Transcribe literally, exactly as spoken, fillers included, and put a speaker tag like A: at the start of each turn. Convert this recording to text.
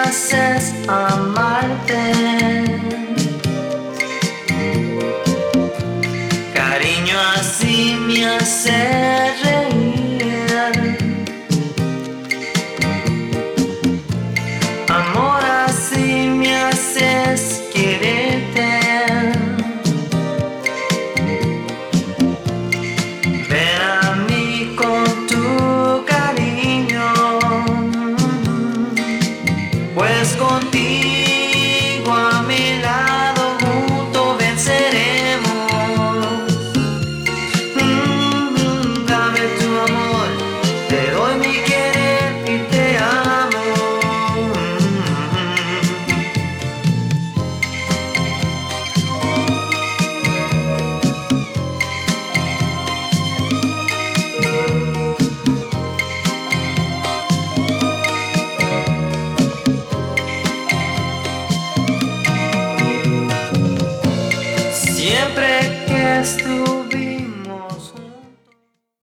A: haces amarte. Cariño, así me hace reír. Amor, así me haces quererte. Ven a mí con tu cariño, pues contigo a mi lado juntos venceremos. Mm, dame tu amor, te doy mi querer y te amo. Siempre que estuve